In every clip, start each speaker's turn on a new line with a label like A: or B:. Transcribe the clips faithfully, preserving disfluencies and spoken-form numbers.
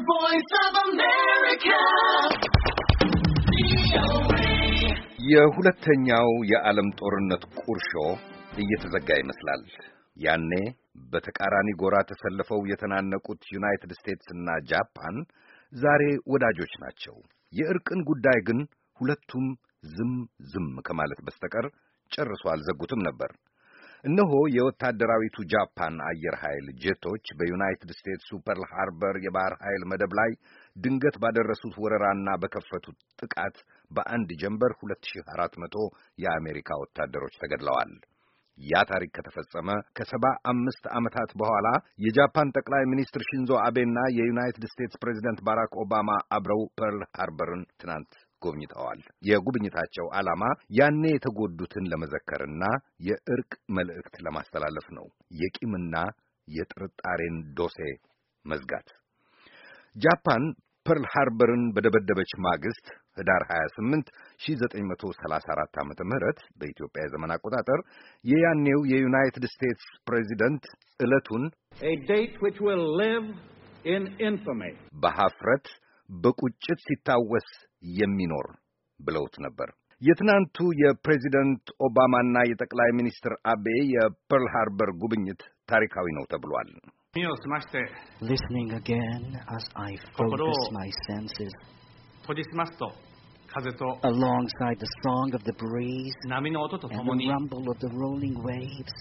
A: voice of America.
B: የሁለተኛው የዓለም ጦርነት ቁርሾ እየተዘጋ ይመስላል። ያኔ በተቃራኒ ጎራ ተሰልፈው የተናነቁት ዩናይትድ ስቴትስ እና ጃፓን ዛሬ ወዳጆች ናቸው። የእርቅን ጉዳይ ግን ሁለቱም ዝም ዝም ከማለት በስተቀር ጨርሶ አልዘጉትም ነበር። እነሆ የወታደራዊቱ ጃፓን አየር ኃይል ጄቶች በዩናይትድ ስቴትስ ፐርል ሃርበር የባህር ኃይል መደብ ላይ ድንገት ባደረሱት ወረራና በከፈቱት ጥቃት በአንድ ጀንበር ሁለት ሺህ አራት መቶ የአሜሪካ ወታደሮች ተገድለዋል። ያ ታሪክ ከተፈጸመ ከሰባ አምስት ዓመታት በኋላ የጃፓን ጠቅላይ ሚኒስትር ሺንዞ አቤና የዩናይትድ ስቴትስ ፕሬዚደንት ባራክ ኦባማ አብረው ፐርል ሃርበርን ትናንት ጎብኝተዋል። የጉብኝታቸው ዓላማ ያኔ የተጎዱትን ለመዘከርና የእርቅ መልእክት ለማስተላለፍ ነው። የቂምና የጥርጣሬን ዶሴ መዝጋት። ጃፓን ፐርል ሃርበርን በደበደበች ማግስት ህዳር ሃያ ስምንት ሺህ ዘጠኝ መቶ ሰላሳ አራት ዓመተ ምህረት በኢትዮጵያ የዘመን አቆጣጠር የያኔው የዩናይትድ ስቴትስ ፕሬዚደንት ዕለቱን
C: a date which will live in infamy
B: በሐፍረት በቁጭት ሲታወስ የሚኖር ብለውት ነበር። የትናንቱ የፕሬዚደንት ኦባማና የጠቅላይ ሚኒስትር አቤ የፐርል ሃርበር ጉብኝት ታሪካዊ ነው ተብሏል።
D: Listening again as I focus my senses alongside the song of the breeze and the rumble of the rolling waves,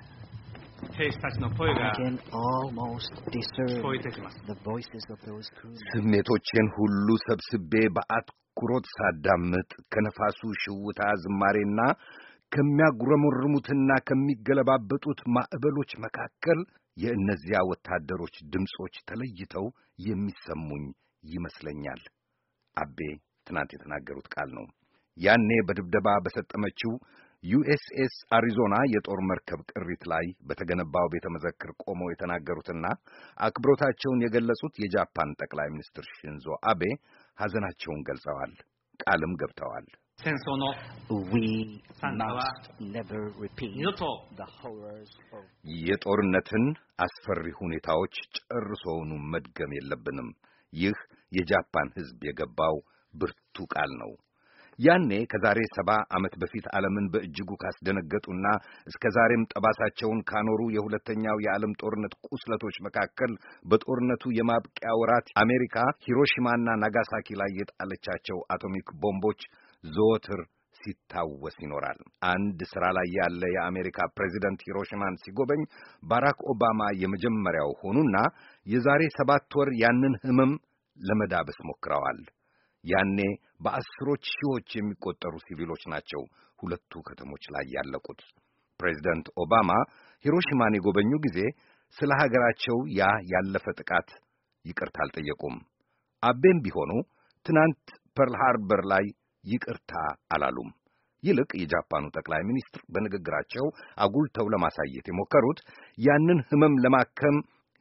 D: I can almost discern the voices of those crew.
B: ስሜቶቼን ሁሉ ሰብስቤ በአትኩሮት ሳዳምጥ ከነፋሱ ሽውታ ዝማሬና ከሚያጉረመርሙትና ከሚገለባበጡት ማዕበሎች መካከል የእነዚያ ወታደሮች ድምጾች ተለይተው የሚሰሙኝ ይመስለኛል። አቤ ትናንት የተናገሩት ቃል ነው። ያኔ በድብደባ በሰጠመችው ዩኤስኤስ አሪዞና የጦር መርከብ ቅሪት ላይ በተገነባው ቤተ መዘክር ቆመው የተናገሩትና አክብሮታቸውን የገለጹት የጃፓን ጠቅላይ ሚኒስትር ሺንዞ አቤ ሐዘናቸውን ገልጸዋል፣ ቃልም ገብተዋል።
D: We must never repeat the horrors of
B: የጦርነትን አስፈሪ ሁኔታዎች ጨርሶውኑ መድገም የለብንም። ይህ የጃፓን ሕዝብ የገባው ብርቱ ቃል ነው። ያኔ ከዛሬ ሰባ ዓመት በፊት ዓለምን በእጅጉ ካስደነገጡና እስከ ዛሬም ጠባሳቸውን ካኖሩ የሁለተኛው የዓለም ጦርነት ቁስለቶች መካከል በጦርነቱ የማብቂያ ወራት አሜሪካ ሂሮሺማና ናጋሳኪ ላይ የጣለቻቸው አቶሚክ ቦምቦች ዘወትር ሲታወስ ይኖራል። አንድ ሥራ ላይ ያለ የአሜሪካ ፕሬዚደንት ሂሮሺማን ሲጎበኝ ባራክ ኦባማ የመጀመሪያው ሆኑና የዛሬ ሰባት ወር ያንን ህመም ለመዳበስ ሞክረዋል። ያኔ በአስሮች ሺዎች የሚቆጠሩ ሲቪሎች ናቸው ሁለቱ ከተሞች ላይ ያለቁት። ፕሬዚደንት ኦባማ ሂሮሺማን የጎበኙ ጊዜ ስለ ሀገራቸው ያ ያለፈ ጥቃት ይቅርታ አልጠየቁም። አቤም ቢሆኑ ትናንት ፐርል ሃርበር ላይ ይቅርታ አላሉም። ይልቅ የጃፓኑ ጠቅላይ ሚኒስትር በንግግራቸው አጉልተው ለማሳየት የሞከሩት ያንን ህመም ለማከም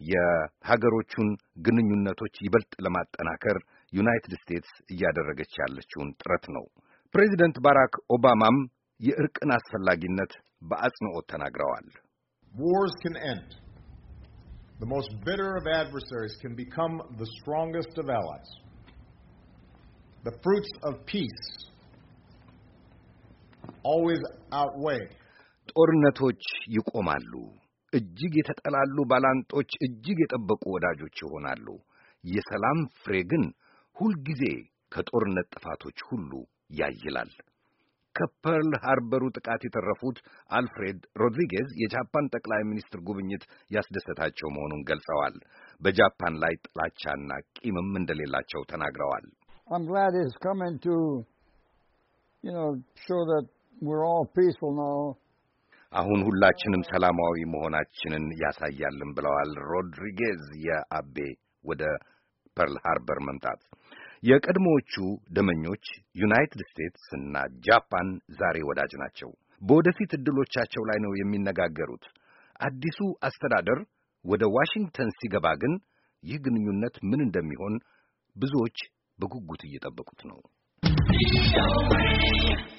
B: የሀገሮቹን ግንኙነቶች ይበልጥ ለማጠናከር ዩናይትድ ስቴትስ እያደረገች ያለችውን ጥረት ነው። ፕሬዚደንት ባራክ ኦባማም የእርቅን አስፈላጊነት በአጽንኦት ተናግረዋል።
E: Wars can end. The most bitter of adversaries can become the strongest of allies. The fruits of peace always outweigh.
B: ጦርነቶች ይቆማሉ። እጅግ የተጠላሉ ባላንጦች እጅግ የጠበቁ ወዳጆች ይሆናሉ። የሰላም ፍሬ ግን ሁልጊዜ ከጦርነት ጥፋቶች ሁሉ ያይላል። ከፐርል ሃርበሩ ጥቃት የተረፉት አልፍሬድ ሮድሪጌዝ የጃፓን ጠቅላይ ሚኒስትር ጉብኝት ያስደሰታቸው መሆኑን ገልጸዋል። በጃፓን ላይ ጥላቻና ቂምም እንደሌላቸው ተናግረዋል።
F: I'm glad it's coming to, you know, show that we're all peaceful now.
B: አሁን ሁላችንም ሰላማዊ መሆናችንን ያሳያልን ብለዋል ሮድሪጌዝ። የአቤ ወደ ፐርል ሃርበር መምጣት የቀድሞዎቹ ደመኞች ዩናይትድ ስቴትስ እና ጃፓን ዛሬ ወዳጅ ናቸው። በወደፊት ዕድሎቻቸው ላይ ነው የሚነጋገሩት። አዲሱ አስተዳደር ወደ ዋሽንግተን ሲገባ ግን ይህ ግንኙነት ምን እንደሚሆን ብዙዎች በጉጉት እየጠበቁት ነው።